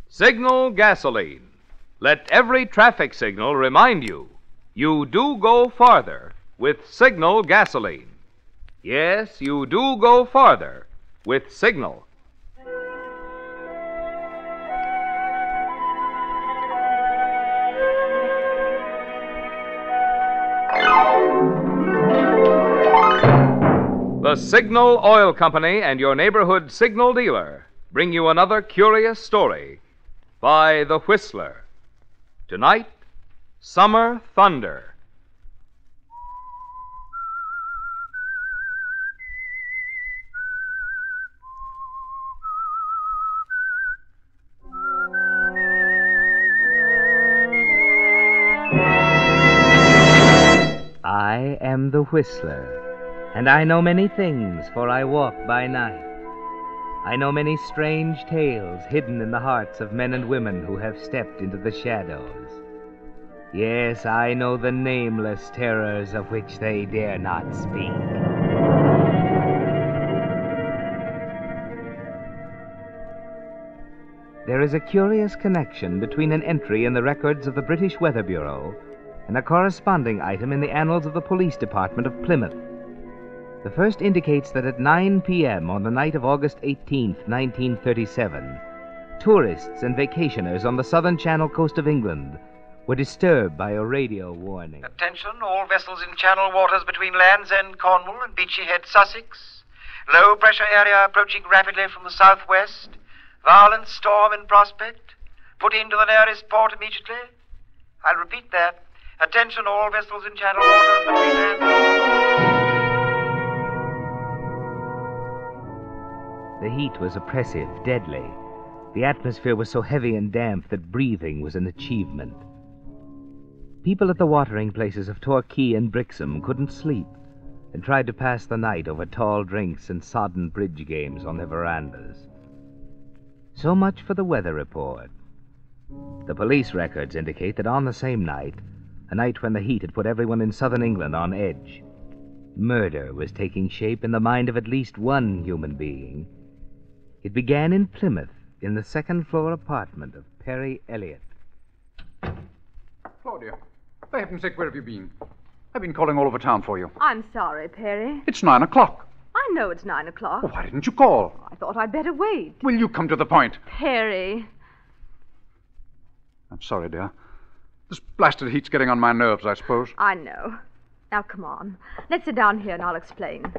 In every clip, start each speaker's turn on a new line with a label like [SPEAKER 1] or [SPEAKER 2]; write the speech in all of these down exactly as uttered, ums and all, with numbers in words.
[SPEAKER 1] Signal gasoline. Let every traffic signal remind you, you do go farther with Signal gasoline. Yes, you do go farther with Signal. The Signal Oil Company and your neighborhood signal dealer bring you another curious story by The Whistler. Tonight, Summer Thunder.
[SPEAKER 2] I am the Whistler. And I know many things, for I walk by night. I know many strange tales hidden in the hearts of men and women who have stepped into the shadows. Yes, I know the nameless terrors of which they dare not speak. There is a curious connection between an entry in the records of the British Weather Bureau and a corresponding item in the annals of the Police Department of Plymouth. The first indicates that at nine p.m. on the night of August eighteenth, nineteen thirty-seven, tourists and vacationers on the southern Channel coast of England were disturbed by a radio warning.
[SPEAKER 3] Attention, all vessels in Channel waters between Land's End, Cornwall and Beachy Head, Sussex. Low pressure area approaching rapidly from the southwest. Violent storm in prospect. Put into the nearest port immediately. I'll repeat that. Attention, all vessels in Channel waters between Land's End.
[SPEAKER 2] The heat was oppressive, deadly. The atmosphere was so heavy and damp that breathing was an achievement. People at the watering places of Torquay and Brixham couldn't sleep and tried to pass the night over tall drinks and sodden bridge games on their verandas. So much for the weather report. The police records indicate that on the same night, a night when the heat had put everyone in southern England on edge, murder was taking shape in the mind of at least one human being. It began in Plymouth, in the second-floor apartment of Perry Elliott.
[SPEAKER 4] Claudia, for heaven's sake, where have you been? I've been calling all over town for you.
[SPEAKER 5] I'm sorry, Perry.
[SPEAKER 4] It's nine o'clock.
[SPEAKER 5] I know it's nine o'clock.
[SPEAKER 4] Well, why didn't you call?
[SPEAKER 5] I thought I'd better wait.
[SPEAKER 4] Will you come to the point?
[SPEAKER 5] Perry.
[SPEAKER 4] I'm sorry, dear. This blasted heat's getting on my nerves, I suppose.
[SPEAKER 5] I know. Now, come on. Let's sit down here and I'll explain.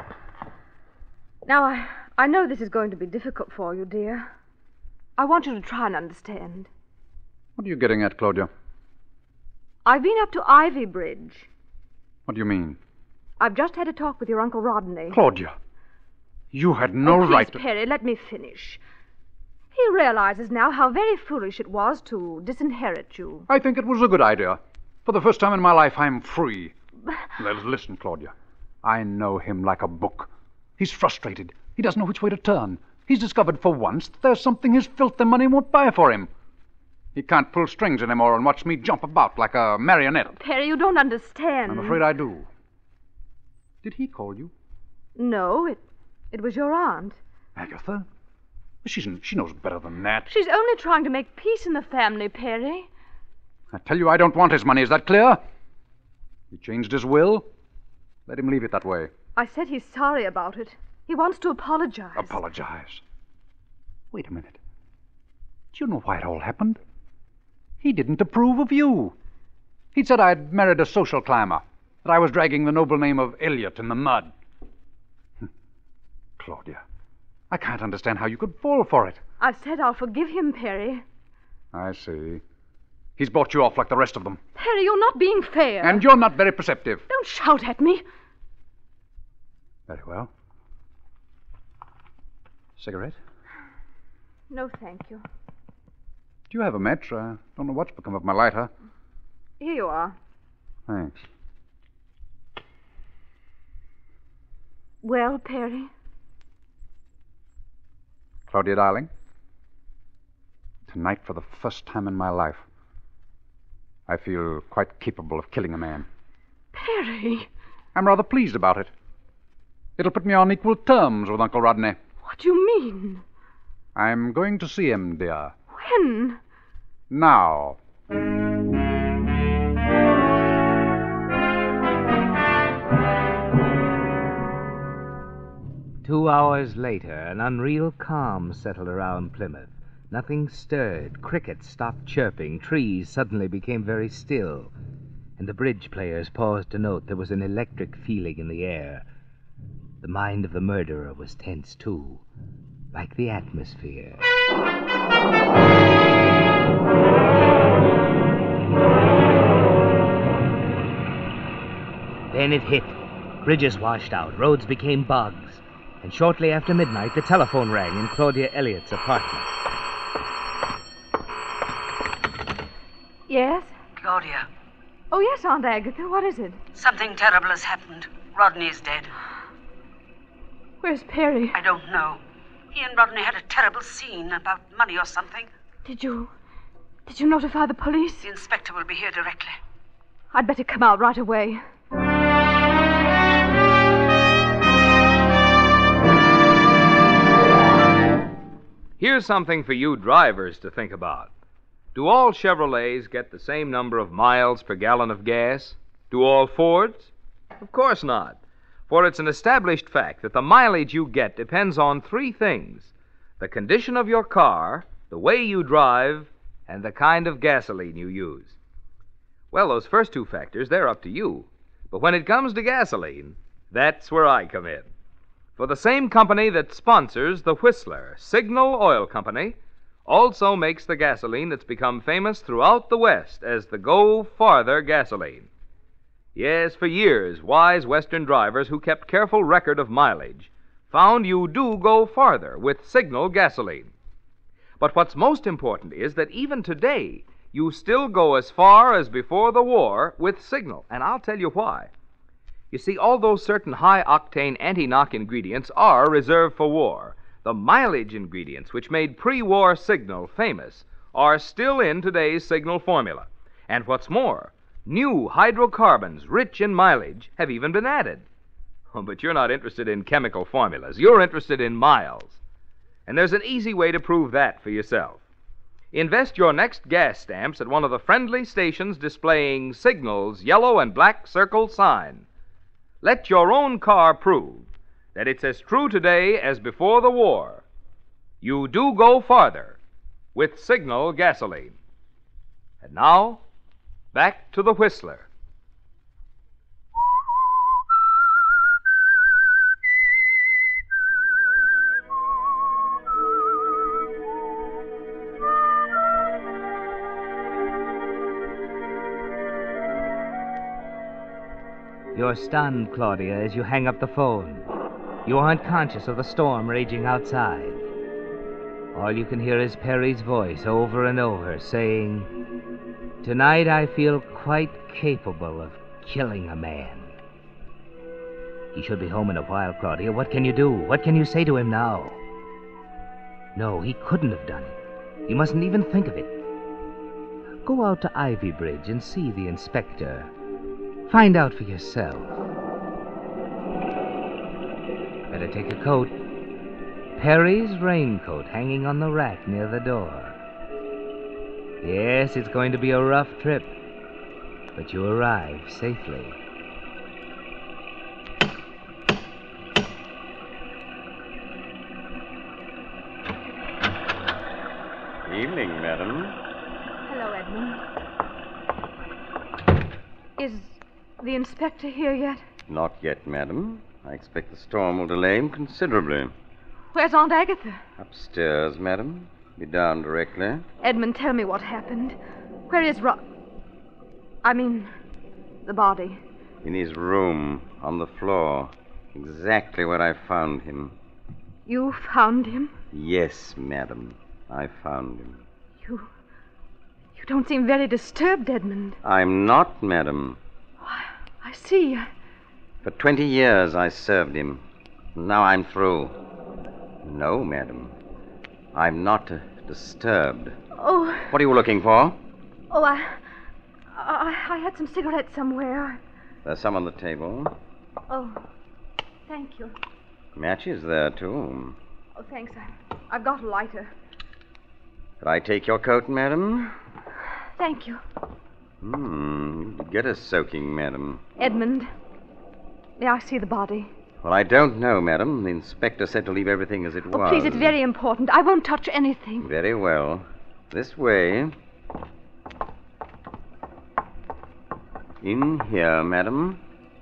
[SPEAKER 5] Now, I, I know this is going to be difficult for you, dear. I want you to try and understand.
[SPEAKER 4] What are you getting at, Claudia?
[SPEAKER 5] I've been up to Ivy Bridge.
[SPEAKER 4] What do you mean?
[SPEAKER 5] I've just had a talk with your Uncle Rodney.
[SPEAKER 4] Claudia, you had no
[SPEAKER 5] oh, please,
[SPEAKER 4] right to...
[SPEAKER 5] Perry, let me finish. He realizes now how very foolish it was to disinherit you.
[SPEAKER 4] I think it was a good idea. For the first time in my life, I'm free. Well, listen, Claudia. I know him like a book. He's frustrated. He doesn't know which way to turn. He's discovered for once that there's something his filthy money won't buy for him. He can't pull strings anymore and watch me jump about like a marionette.
[SPEAKER 5] Perry, you don't understand.
[SPEAKER 4] I'm afraid I do. Did he call you?
[SPEAKER 5] No, it it was your aunt.
[SPEAKER 4] Agatha? She's, she knows better than that.
[SPEAKER 5] She's only trying to make peace in the family, Perry.
[SPEAKER 4] I tell you, I don't want his money. Is that clear? He changed his will. Let him leave it that way.
[SPEAKER 5] I said he's sorry about it. He wants to apologize.
[SPEAKER 4] Apologize? Wait a minute. Do you know why it all happened? He didn't approve of you. He'd said I'd married a social climber, that I was dragging the noble name of Elliot in the mud. Claudia, I can't understand how you could fall for it.
[SPEAKER 5] I've said I'll forgive him, Perry.
[SPEAKER 4] I see. He's bought you off like the rest of them.
[SPEAKER 5] Perry, you're not being fair.
[SPEAKER 4] And you're not very perceptive.
[SPEAKER 5] Don't shout at me.
[SPEAKER 4] Very well. Cigarette?
[SPEAKER 5] No, thank you.
[SPEAKER 4] Do you have a match? I don't know what's become of my lighter.
[SPEAKER 5] Here you are.
[SPEAKER 4] Thanks.
[SPEAKER 5] Well, Perry?
[SPEAKER 4] Claudia, darling, tonight, for the first time in my life, I feel quite capable of killing a man.
[SPEAKER 5] Perry!
[SPEAKER 4] I'm rather pleased about it. It'll put me on equal terms with Uncle Rodney.
[SPEAKER 5] What do you mean?
[SPEAKER 4] I'm going to see him, dear.
[SPEAKER 5] When?
[SPEAKER 4] Now.
[SPEAKER 2] Two hours later, an unreal calm settled around Plymouth. Nothing stirred. Crickets stopped chirping. Trees suddenly became very still. And the bridge players paused to note there was an electric feeling in the air. The mind of the murderer was tense, too, like the atmosphere. Then it hit. Bridges washed out. Roads became bogs. And shortly after midnight, the telephone rang in Claudia Elliott's apartment.
[SPEAKER 5] Yes?
[SPEAKER 6] Claudia,
[SPEAKER 5] Oh, yes, Aunt Agatha. What is it?
[SPEAKER 6] something terrible has happened. Rodney is dead.
[SPEAKER 5] Where's Perry?
[SPEAKER 6] I don't know. He and Rodney had a terrible scene about money or something.
[SPEAKER 5] Did you... Did you notify the police?
[SPEAKER 6] The inspector will be here directly.
[SPEAKER 5] I'd better come out right away.
[SPEAKER 1] Here's something for you drivers to think about. Do all Chevrolets get the same number of miles per gallon of gas? Do all Fords? Of course not. For it's an established fact that the mileage you get depends on three things: the condition of your car, the way you drive, and the kind of gasoline you use. Well, those first two factors, they're up to you. But when it comes to gasoline, that's where I come in. For the same company that sponsors the Whistler, Signal Oil Company, also makes the gasoline that's become famous throughout the West as the Go Farther gasoline. Yes, for years, wise Western drivers who kept careful record of mileage found you do go farther with Signal gasoline. But what's most important is that even today, you still go as far as before the war with Signal, and I'll tell you why. You see, although certain high-octane anti-knock ingredients are reserved for war, the mileage ingredients which made pre-war Signal famous are still in today's Signal formula. And what's more, new hydrocarbons rich in mileage have even been added. Oh, but you're not interested in chemical formulas. You're interested in miles. And there's an easy way to prove that for yourself. Invest your next gas stamps at one of the friendly stations displaying Signal's yellow and black circle sign. Let your own car prove that it's as true today as before the war. You do go farther with Signal gasoline. And now, back to the Whistler.
[SPEAKER 2] You're stunned, Claudia, as you hang up the phone. You aren't conscious of the storm raging outside. All you can hear is Perry's voice over and over saying, "Tonight I feel quite capable of killing a man." He should be home in a while, Claudia. What can you do? What can you say to him now? No, he couldn't have done it. You mustn't even think of it. Go out to Ivy Bridge and see the inspector. Find out for yourself. Better take a coat. Perry's raincoat hanging on the rack near the door. Yes, it's going to be a rough trip, but you arrive safely.
[SPEAKER 7] Evening, madam.
[SPEAKER 5] Hello, Edmund. Is the inspector here yet?
[SPEAKER 7] Not yet, madam. I expect the storm will delay him considerably.
[SPEAKER 5] Where's Aunt Agatha?
[SPEAKER 7] Upstairs, madam. Be down directly.
[SPEAKER 5] Edmund, tell me what happened. Where is Ro... I mean, the body.
[SPEAKER 7] In his room, on the floor. Exactly where I found him.
[SPEAKER 5] You found him?
[SPEAKER 7] Yes, madam. I found him.
[SPEAKER 5] You... You don't seem very disturbed, Edmund.
[SPEAKER 7] I'm not, madam.
[SPEAKER 5] I see.
[SPEAKER 7] For twenty years I served him. Now I'm through. No, madam. I'm not uh, disturbed.
[SPEAKER 5] Oh...
[SPEAKER 7] What are you looking for?
[SPEAKER 5] Oh, I... I... I had some cigarettes somewhere.
[SPEAKER 7] There's some on the table.
[SPEAKER 5] Oh, thank you.
[SPEAKER 7] Matches there, too.
[SPEAKER 5] Oh, thanks. I, I've got a lighter.
[SPEAKER 7] Could I take your coat, madam?
[SPEAKER 5] Thank you.
[SPEAKER 7] Hmm. Get a soaking, madam.
[SPEAKER 5] Edmund, may I see the body?
[SPEAKER 7] Well, I don't know, madam. The inspector said to leave everything as it
[SPEAKER 5] Oh,
[SPEAKER 7] was.
[SPEAKER 5] please, it's very important. I won't touch anything.
[SPEAKER 7] Very well. This way. In here, madam.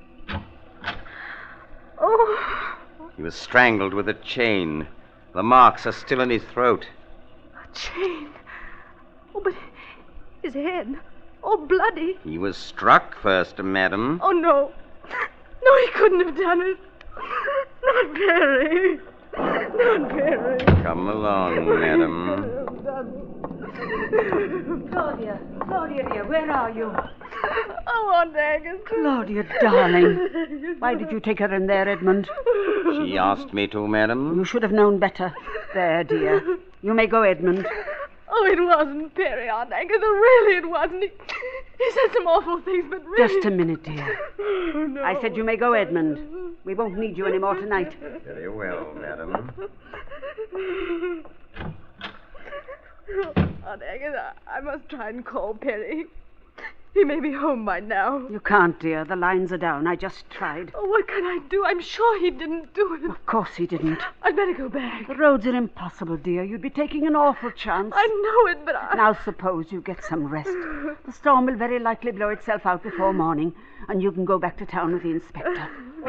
[SPEAKER 5] Oh.
[SPEAKER 7] He was strangled with a chain. The marks are still in his throat.
[SPEAKER 5] A chain. Oh, but his head, all bloody.
[SPEAKER 7] He was struck first, madam.
[SPEAKER 5] Oh, no. No, he couldn't have done it. Not Perry. Not Perry.
[SPEAKER 7] Come along, madam.
[SPEAKER 6] Claudia, Claudia, dear, where are you?
[SPEAKER 5] Oh, Aunt Agnes.
[SPEAKER 6] Claudia, darling. Why did you take her in there, Edmund?
[SPEAKER 7] She asked me to, madam.
[SPEAKER 6] You should have known better. There, dear. You may go, Edmund.
[SPEAKER 5] Oh, it wasn't Perry, Aunt Agnes. Really, it wasn't. He, he said some awful things, but really...
[SPEAKER 6] Just a minute, dear.
[SPEAKER 5] Oh, no.
[SPEAKER 6] I said you may go, Edmund. We won't need you any more tonight.
[SPEAKER 7] Very well, madam.
[SPEAKER 5] Aunt Agnes, I, I must try and call Perry. He may be home by now.
[SPEAKER 6] You can't, dear. The lines are down. I just tried.
[SPEAKER 5] Oh, what can I do? I'm sure he didn't do it.
[SPEAKER 6] Of course he didn't.
[SPEAKER 5] I'd better go back.
[SPEAKER 6] The roads are impossible, dear. You'd be taking an awful chance.
[SPEAKER 5] I know it, but I...
[SPEAKER 6] Now suppose you get some rest. The storm will very likely blow itself out before morning, and you can go back to town with the inspector.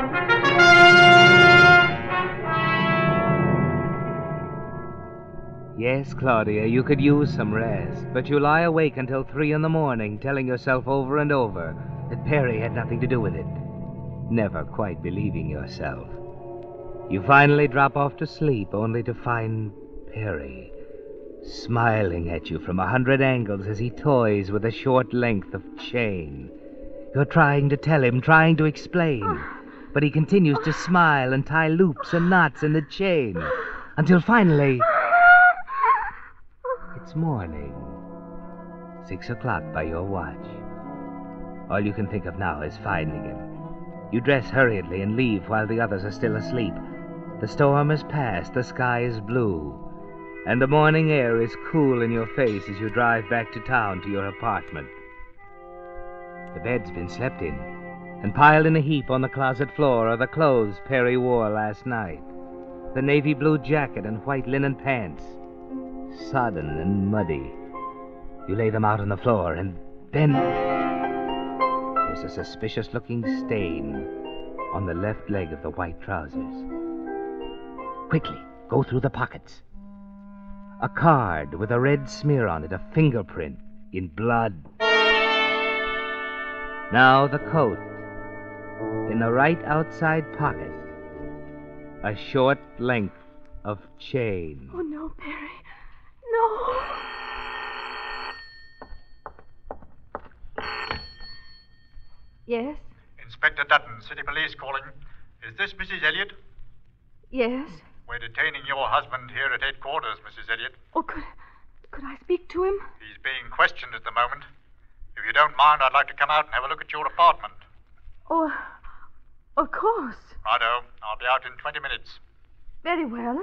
[SPEAKER 2] Yes, Claudia, you could use some rest, but you lie awake until three in the morning, telling yourself over and over that Perry had nothing to do with it, never quite believing yourself. You finally drop off to sleep, only to find Perry smiling at you from a hundred angles as he toys with a short length of chain. You're trying to tell him, trying to explain, but he continues to smile and tie loops and knots in the chain, until finally... It's morning. Six o'clock by your watch. All you can think of now is finding him. You dress hurriedly and leave while the others are still asleep. The storm has passed, the sky is blue, and the morning air is cool in your face as you drive back to town to your apartment. The bed's been slept in, and piled in a heap on the closet floor are the clothes Perry wore last night. The navy blue jacket and white linen pants, sodden and muddy. You lay them out on the floor, and then there's a suspicious-looking stain on the left leg of the white trousers. Quickly, go through the pockets. A card with a red smear on it, a fingerprint in blood. Now the coat. In the right outside pocket, a short length of chain.
[SPEAKER 5] Oh, no, Perry. No. Yes?
[SPEAKER 8] Inspector Dutton, City Police calling. Is this Missus Elliot?
[SPEAKER 5] Yes?
[SPEAKER 8] We're detaining your husband here at headquarters, Missus Elliot.
[SPEAKER 5] Oh, could, could I speak to him?
[SPEAKER 8] He's being questioned at the moment. If you don't mind, I'd like to come out and have a look at your apartment.
[SPEAKER 5] Oh, of course.
[SPEAKER 8] Righto. I'll be out in twenty minutes.
[SPEAKER 5] Very well.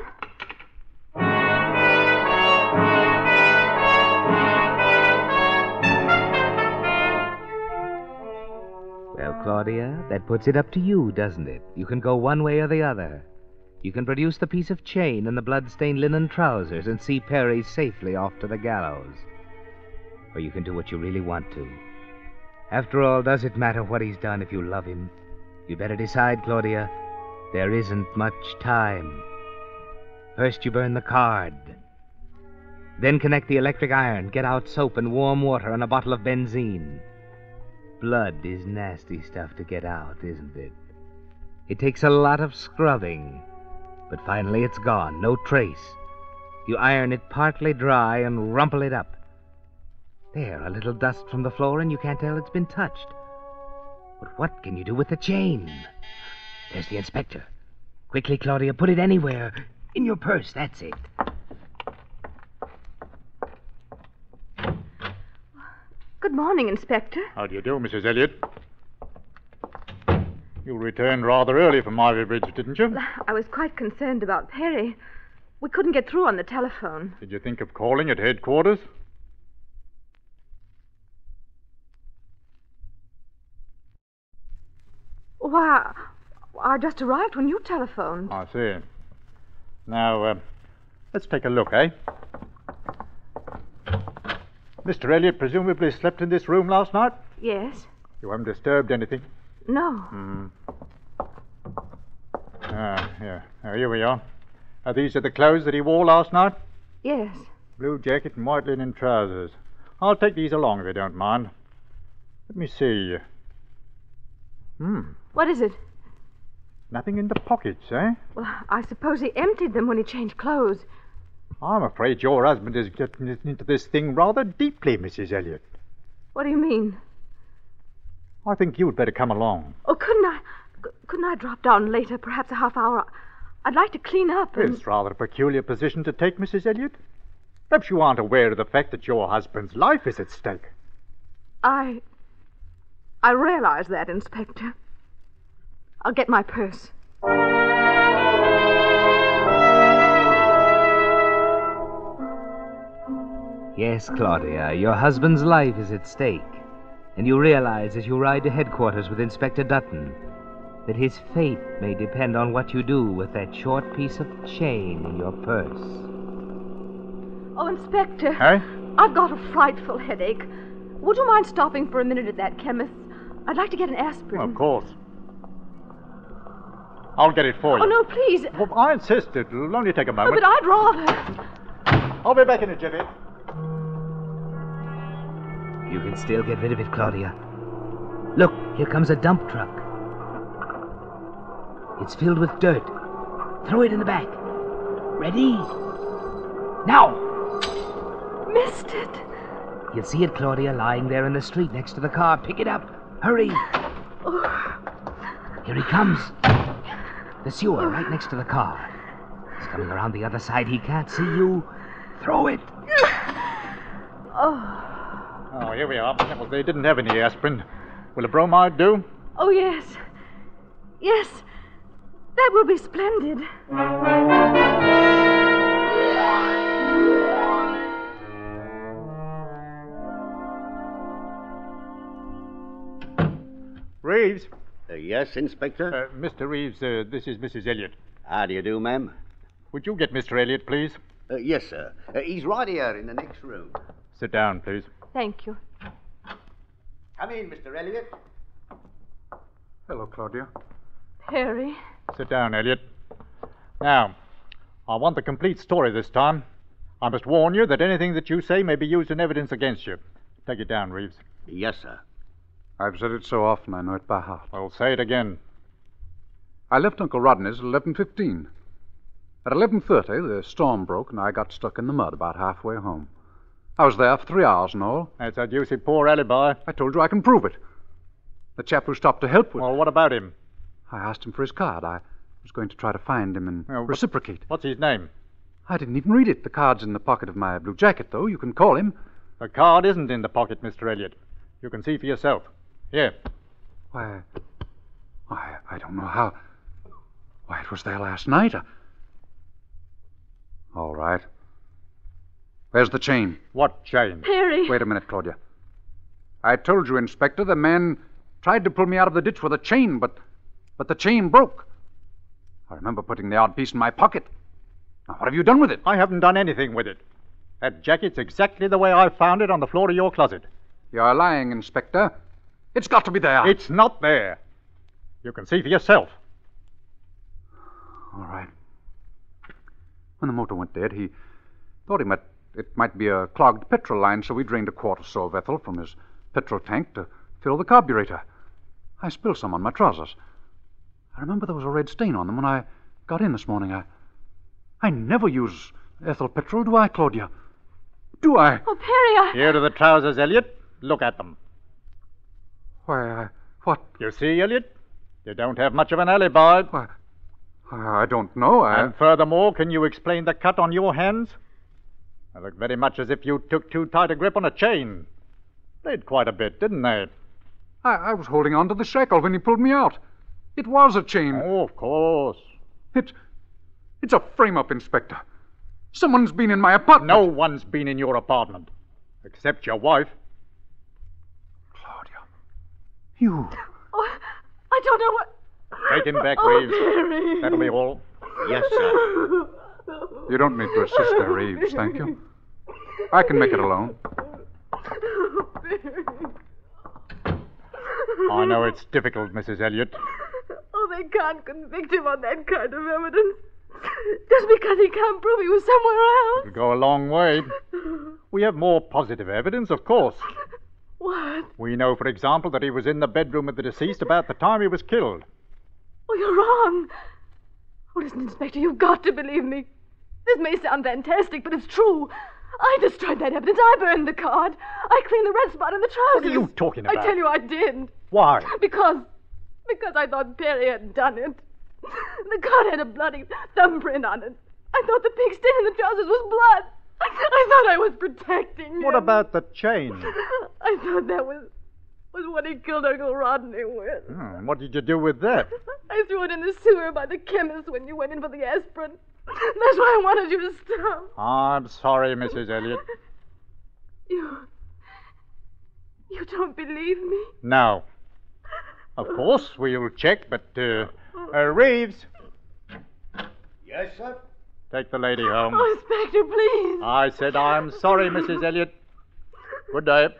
[SPEAKER 2] Well, Claudia, that puts it up to you, doesn't it? You can go one way or the other. You can produce the piece of chain and the blood-stained linen trousers and see Perry safely off to the gallows. Or you can do what you really want to. After all, does it matter what he's done if you love him? You better decide, Claudia. There isn't much time. First you burn the card. Then connect the electric iron, get out soap and warm water and a bottle of benzene. Blood is nasty stuff to get out, isn't it? It takes a lot of scrubbing, but finally it's gone, no trace. You iron it partly dry and rumple it up. There, a little dust from the floor and you can't tell it's been touched. But what can you do with the chain? There's the inspector. Quickly, Claudia, put it anywhere. In your purse, that's it.
[SPEAKER 5] Good morning, Inspector.
[SPEAKER 8] How do you do, Missus Elliot? You returned rather early from Ivy Bridge, didn't you?
[SPEAKER 5] I was quite concerned about Perry. We couldn't get through on the telephone.
[SPEAKER 8] Did you think of calling at headquarters?
[SPEAKER 5] Why, I just arrived when you telephoned.
[SPEAKER 8] I see. Now, uh, let's take a look, eh? Mister Elliot presumably slept in this room last night?
[SPEAKER 5] Yes.
[SPEAKER 8] You haven't disturbed anything?
[SPEAKER 5] No.
[SPEAKER 8] Hmm. Ah, yeah. Now, here we are. Now, these are the clothes that he wore last night?
[SPEAKER 5] Yes.
[SPEAKER 8] Blue jacket and white linen trousers. I'll take these along if you don't mind. Let me see. Hmm.
[SPEAKER 5] What is it?
[SPEAKER 8] Nothing in the pockets, eh?
[SPEAKER 5] Well, I suppose he emptied them when he changed clothes.
[SPEAKER 8] I'm afraid your husband is getting into this thing rather deeply, Missus Elliot.
[SPEAKER 5] What do you mean?
[SPEAKER 8] I think you'd better come along.
[SPEAKER 5] Oh, couldn't I... c- Couldn't I drop down later, perhaps a half hour? I'd like to clean up and...
[SPEAKER 8] It's rather a peculiar position to take, Missus Elliot. Perhaps you aren't aware of the fact that your husband's life is at stake.
[SPEAKER 5] I... I realize that, Inspector. I'll get my purse.
[SPEAKER 2] Yes, Claudia, your husband's life is at stake. And you realize as you ride to headquarters with Inspector Dutton that his fate may depend on what you do with that short piece of chain in your purse.
[SPEAKER 5] Oh, Inspector.
[SPEAKER 8] Hey?
[SPEAKER 5] I've got a frightful headache. Would you mind stopping for a minute at that chemist's? I'd like to get an aspirin.
[SPEAKER 8] Of course. I'll get it for you.
[SPEAKER 5] Oh, no, please.
[SPEAKER 8] Well, I insist. It'll only take a
[SPEAKER 5] Oh,
[SPEAKER 8] moment.
[SPEAKER 5] but I'd rather.
[SPEAKER 8] I'll be back in a jiffy.
[SPEAKER 2] You can still get rid of it, Claudia. Look, here comes a dump truck. It's filled with dirt. Throw it in the back. Ready? Now!
[SPEAKER 5] Missed it.
[SPEAKER 2] You'll see it, Claudia, lying there in the street next to the car. Pick it up. Hurry.
[SPEAKER 5] Oh.
[SPEAKER 2] Here he comes. The sewer right next to the car. He's coming around the other side. He can't see you. Throw it.
[SPEAKER 5] Oh.
[SPEAKER 8] Oh, here we are. Well, they didn't have any aspirin. Will a bromide do?
[SPEAKER 5] Oh, yes. Yes. That will be splendid.
[SPEAKER 8] Reeves.
[SPEAKER 9] Uh, yes, Inspector?
[SPEAKER 8] Uh, Mister Reeves, uh, this is Missus Elliot.
[SPEAKER 9] How do you do, ma'am?
[SPEAKER 8] Would you get Mister Elliot, please?
[SPEAKER 9] Uh, yes, sir. Uh, he's right here in the next room.
[SPEAKER 8] Sit down, please.
[SPEAKER 5] Thank you.
[SPEAKER 9] Come in, Mister Elliot.
[SPEAKER 4] Hello, Claudia.
[SPEAKER 5] Perry.
[SPEAKER 8] Sit down, Elliot. Now, I want the complete story this time. I must warn you that anything that you say may be used in evidence against you. Take it down, Reeves.
[SPEAKER 9] Yes, sir.
[SPEAKER 4] I've said it so often I know it by heart.
[SPEAKER 8] I'll say it again.
[SPEAKER 4] I left Uncle Rodney's at eleven fifteen. At eleven thirty, the storm broke and I got stuck in the mud about halfway home. I was there for three hours and all.
[SPEAKER 8] That's a deucey poor alibi.
[SPEAKER 4] I told you I can prove it. The chap who stopped to help with...
[SPEAKER 8] Well, what about him?
[SPEAKER 4] I asked him for his card. I was going to try to find him and
[SPEAKER 8] Well, what-
[SPEAKER 4] reciprocate.
[SPEAKER 8] What's his name?
[SPEAKER 4] I didn't even read it. The card's in the pocket of my blue jacket, though. You can call him.
[SPEAKER 8] The card isn't in the pocket, Mister Elliot. You can see for yourself. Here.
[SPEAKER 4] Why... Why, I don't know how... Why, it was there last night. I... All right. Where's the chain?
[SPEAKER 8] What chain?
[SPEAKER 5] Perry.
[SPEAKER 4] Wait a minute, Claudia. I told you, Inspector, the man tried to pull me out of the ditch with a chain, but... But the chain broke. I remember putting the odd piece in my pocket. Now, what have you done with it?
[SPEAKER 8] I haven't done anything with it. That jacket's exactly the way I found it on the floor of your closet.
[SPEAKER 4] You're lying, Inspector. It's got to be there.
[SPEAKER 8] It's not there. You can see for yourself.
[SPEAKER 4] All right. When the motor went dead, he thought he might, it might be a clogged petrol line, so he drained a quart or so of ethyl from his petrol tank to fill the carburetor. I spilled some on my trousers. I remember there was a red stain on them when I got in this morning. I, I never use ethyl petrol, do I, Claudia? Do I?
[SPEAKER 5] Oh, Perry, I...
[SPEAKER 8] Here are the trousers, Elliot. Look at them.
[SPEAKER 4] Why, I... What?
[SPEAKER 8] You see, Elliot? You don't have much of an alibi.
[SPEAKER 4] Why, I don't know. I...
[SPEAKER 8] And furthermore, can you explain the cut on your hands? They look very much as if you took too tight a grip on a chain. Played quite a bit, didn't they?
[SPEAKER 4] I, I was holding on to the shackle when he pulled me out. It was a chain.
[SPEAKER 8] Oh, of course.
[SPEAKER 4] It, it's a frame-up, Inspector. Someone's been in my apartment.
[SPEAKER 8] No one's been in your apartment. Except your wife.
[SPEAKER 4] Claudia. You.
[SPEAKER 5] Oh, I don't know what...
[SPEAKER 8] Take him back,
[SPEAKER 5] Oh,
[SPEAKER 8] Reeves.
[SPEAKER 5] Perry.
[SPEAKER 8] That'll be all.
[SPEAKER 9] Yes, sir.
[SPEAKER 4] You don't need to assist her, Reeves, thank you. I can make it alone.
[SPEAKER 8] I know it's difficult, Missus Elliot.
[SPEAKER 5] Oh, they can't convict him on that kind of evidence. Just because he can't prove he was somewhere else.
[SPEAKER 8] It'll go a long way. We have more positive evidence, of course.
[SPEAKER 5] What?
[SPEAKER 8] We know, for example, that he was in the bedroom of the deceased about the time he was killed.
[SPEAKER 5] Oh, you're wrong. Oh, listen, Inspector, you've got to believe me. This may sound fantastic, but it's true. I destroyed that evidence. I burned the card. I cleaned the red spot in the trousers.
[SPEAKER 8] What are you talking about?
[SPEAKER 5] I tell you I did.
[SPEAKER 8] Why?
[SPEAKER 5] Because... because I thought Perry had done it. The card had a bloody thumbprint on it. I thought the pig stain in the trousers was blood. I, I thought I was protecting him.
[SPEAKER 8] What about the chain?
[SPEAKER 5] I thought that was... was what he killed Uncle Rodney with.
[SPEAKER 8] Hmm, what did you do with that?
[SPEAKER 5] I threw it in the sewer by the chemist when you went in for the aspirin. That's why I wanted you to stop.
[SPEAKER 8] I'm sorry, Missus Elliot.
[SPEAKER 5] You... you don't believe me?
[SPEAKER 8] No. Of course, we'll check, but, uh, uh, Reeves,
[SPEAKER 9] Yes, sir.
[SPEAKER 8] take the lady home.
[SPEAKER 5] Oh, Inspector, please.
[SPEAKER 8] I said I'm sorry, Missus Elliot. Good day.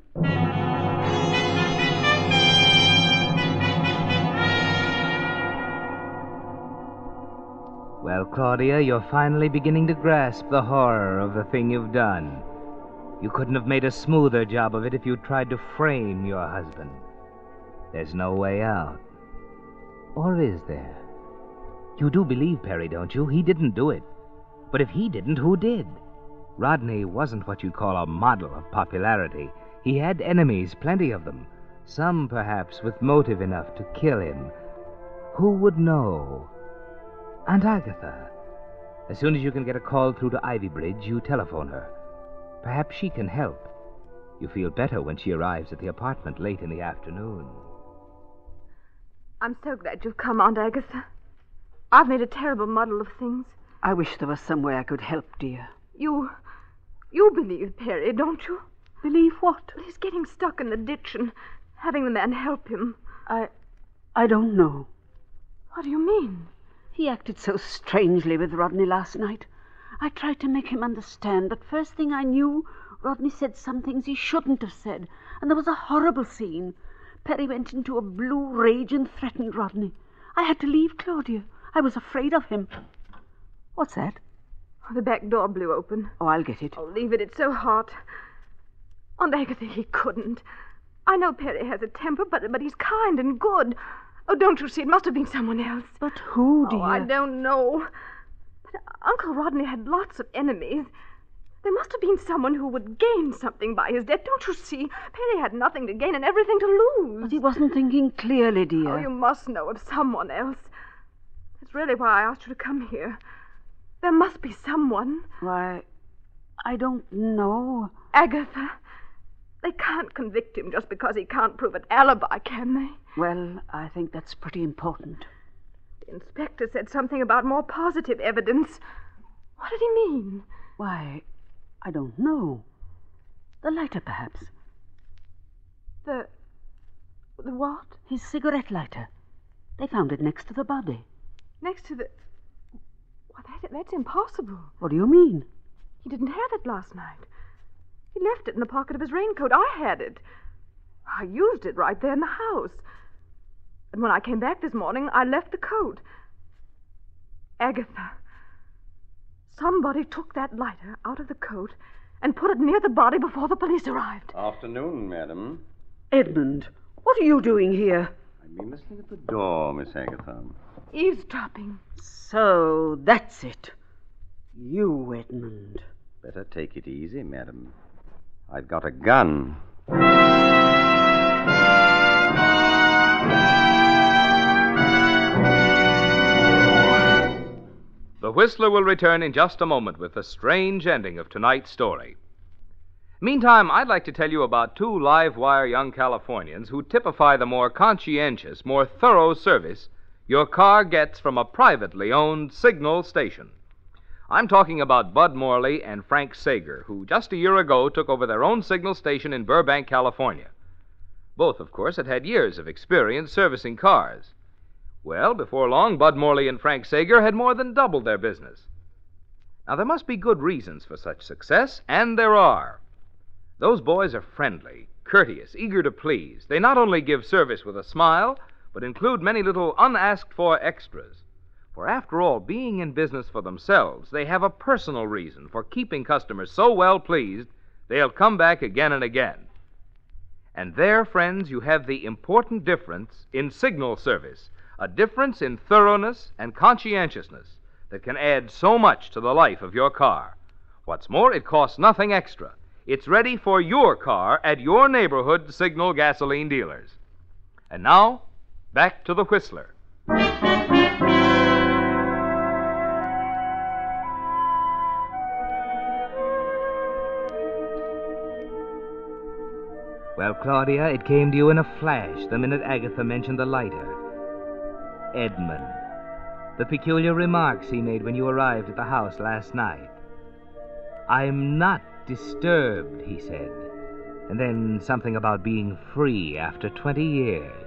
[SPEAKER 2] Well, Claudia, you're finally beginning to grasp the horror of the thing you've done. You couldn't have made a smoother job of it if you tried to frame your husband. There's no way out. Or is there? You do believe Perry, don't you? He didn't do it. But if he didn't, who did? Rodney wasn't what you'd call a model of popularity. He had enemies, plenty of them. Some, perhaps, with motive enough to kill him. Who would know? Aunt Agatha. As soon as you can get a call through to Ivy Bridge, you telephone her. Perhaps she can help. You feel better when she arrives at the apartment late in the afternoon.
[SPEAKER 5] I'm so glad you've come, Aunt Agatha. I've made a terrible muddle of things.
[SPEAKER 6] I wish there was some way I could help, dear.
[SPEAKER 5] You... you believe Perry, don't you?
[SPEAKER 6] Believe what?
[SPEAKER 5] He's getting stuck in the ditch and having the man help him.
[SPEAKER 6] I... I don't know.
[SPEAKER 5] What do you mean?
[SPEAKER 6] He acted so strangely with Rodney last night. I tried to make him understand, but first thing I knew, Rodney said some things he shouldn't have said, and there was a horrible scene. Perry went into a blue rage and threatened Rodney. I had to leave Claudia. I was afraid of him. What's that?
[SPEAKER 5] Oh, the back door blew open.
[SPEAKER 6] Oh, I'll get it.
[SPEAKER 5] Oh, leave it. It's so hot. Aunt Agatha, he couldn't. I know Perry has a temper, but, but he's kind and good. Oh, don't you see? It must have been someone else.
[SPEAKER 6] But who, dear?
[SPEAKER 5] Oh, I don't know. But Uncle Rodney had lots of enemies. There must have been someone who would gain something by his death. Don't you see? Perry had nothing to gain and everything to lose.
[SPEAKER 6] But he wasn't thinking clearly, dear.
[SPEAKER 5] Oh, you must know of someone else. That's really why I asked you to come here. There must be someone.
[SPEAKER 6] Why, I don't know.
[SPEAKER 5] Agatha, they can't convict him just because he can't prove an alibi, can they?
[SPEAKER 6] Well, I think that's pretty important.
[SPEAKER 5] The inspector said something about more positive evidence. What did he mean?
[SPEAKER 6] Why, I don't know. The lighter, perhaps.
[SPEAKER 5] The... the what?
[SPEAKER 6] His cigarette lighter. They found it next to the body.
[SPEAKER 5] Next to the... Well, that, that's impossible.
[SPEAKER 6] What do you mean?
[SPEAKER 5] He didn't have it last night. He left it in the pocket of his raincoat. I had it. I used it right there in the house. And when I came back this morning, I left the coat. Agatha, somebody took that lighter out of the coat and put it near the body before the police arrived.
[SPEAKER 7] Afternoon, madam.
[SPEAKER 6] Edmund, what are you doing here?
[SPEAKER 7] I've been listening at the door, Miss Agatha.
[SPEAKER 5] Eavesdropping.
[SPEAKER 6] So, that's it. You, Edmund.
[SPEAKER 7] Better take it easy, madam. I've got a gun.
[SPEAKER 1] The Whistler will return in just a moment with the strange ending of tonight's story. Meantime, I'd like to tell you about two live-wire young Californians who typify the more conscientious, more thorough service your car gets from a privately owned signal station. I'm talking about Bud Morley and Frank Sager, who just a year ago took over their own signal station in Burbank, California. Both, of course, had had years of experience servicing cars. Well, before long, Bud Morley and Frank Sager had more than doubled their business. Now, there must be good reasons for such success, and there are. Those boys are friendly, courteous, eager to please. They not only give service with a smile, but include many little unasked-for extras. For after all, being in business for themselves, they have a personal reason for keeping customers so well pleased they'll come back again and again. And there, friends, you have the important difference in signal service, a difference in thoroughness and conscientiousness that can add so much to the life of your car. What's more, it costs nothing extra. It's ready for your car at your neighborhood Signal gasoline dealers. And now, back to the Whistler.
[SPEAKER 2] Well, Claudia, it came to you in a flash the minute Agatha mentioned the lighter. Edmund. The peculiar remarks he made when you arrived at the house last night. I'm not disturbed, he said. And then something about being free after twenty years.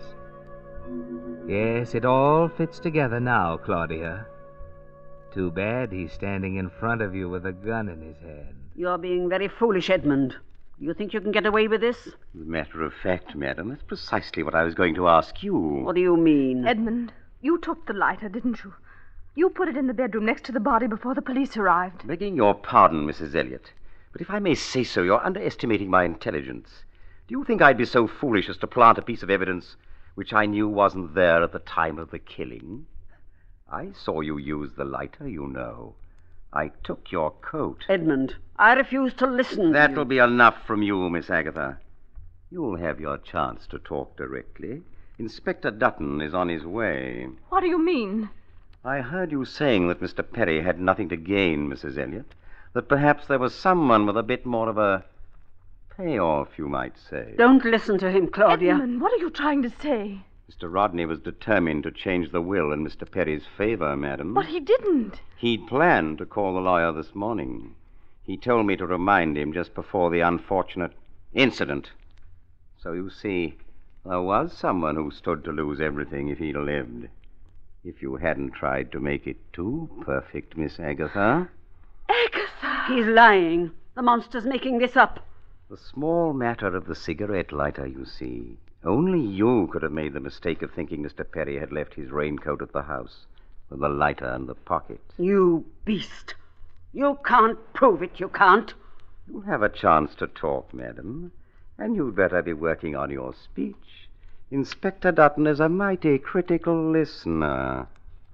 [SPEAKER 2] Yes, it all fits together now, Claudia. Too bad he's standing in front of you with a gun in his hand.
[SPEAKER 6] You're being very foolish, Edmund. You think you can get away with this?
[SPEAKER 7] As a matter of fact, madam, that's precisely what I was going to ask you.
[SPEAKER 6] What do you mean?
[SPEAKER 5] Edmund, you took the lighter, didn't you? You put it in the bedroom next to the body before the police arrived.
[SPEAKER 7] Begging your pardon, Missus Elliot, but if I may say so, you're underestimating my intelligence. Do you think I'd be so foolish as to plant a piece of evidence which I knew wasn't there at the time of the killing? I saw you use the lighter, you know. I took your coat.
[SPEAKER 6] Edmund, I refuse to listen.
[SPEAKER 7] That'll be enough from you, Miss Agatha. You'll have your chance to talk directly. Inspector Dutton is on his way.
[SPEAKER 5] What do you mean?
[SPEAKER 7] I heard you saying that Mister Perry had nothing to gain, Missus Elliot. That perhaps there was someone with a bit more of a payoff, you might say.
[SPEAKER 6] Don't listen to him, Claudia.
[SPEAKER 5] Edmund, what are you trying to say?
[SPEAKER 7] Mister Rodney was determined to change the will in Mister Perry's favor, madam.
[SPEAKER 5] But he didn't.
[SPEAKER 7] He'd planned to call the lawyer this morning. He told me to remind him just before the unfortunate incident. So you see, there was someone who stood to lose everything if he'd lived. If you hadn't tried to make it too perfect, Miss Agatha.
[SPEAKER 5] Agatha!
[SPEAKER 6] He's lying. The monster's making this up.
[SPEAKER 7] The small matter of the cigarette lighter, you see. Only you could have made the mistake of thinking Mister Perry had left his raincoat at the house with the lighter in the pocket.
[SPEAKER 6] You beast. You can't prove it, you can't.
[SPEAKER 7] You'll have a chance to talk, madam, and you'd better be working on your speech. Inspector Dutton is a mighty critical listener.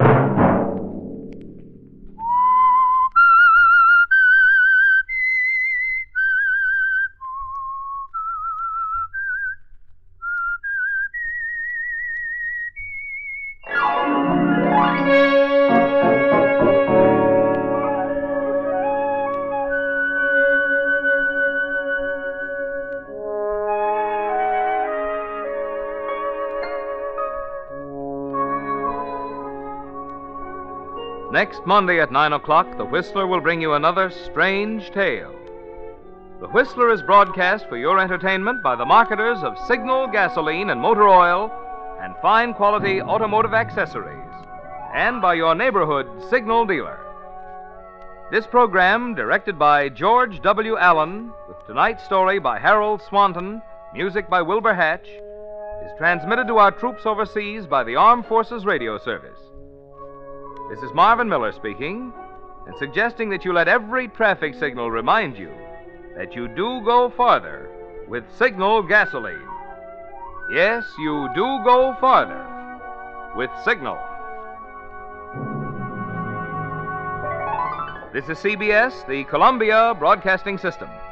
[SPEAKER 1] Next Monday at nine o'clock, The Whistler will bring you another strange tale. The Whistler is broadcast for your entertainment by the marketers of Signal gasoline and motor oil and fine quality automotive accessories, and by your neighborhood Signal dealer. This program, directed by George W. Allen, with tonight's story by Harold Swanton, music by Wilbur Hatch, is transmitted to our troops overseas by the Armed Forces Radio Service. This is Marvin Miller speaking, and suggesting that you let every traffic signal remind you that you do go farther with Signal gasoline. Yes, you do go farther with Signal. This is C B S, the Columbia Broadcasting System.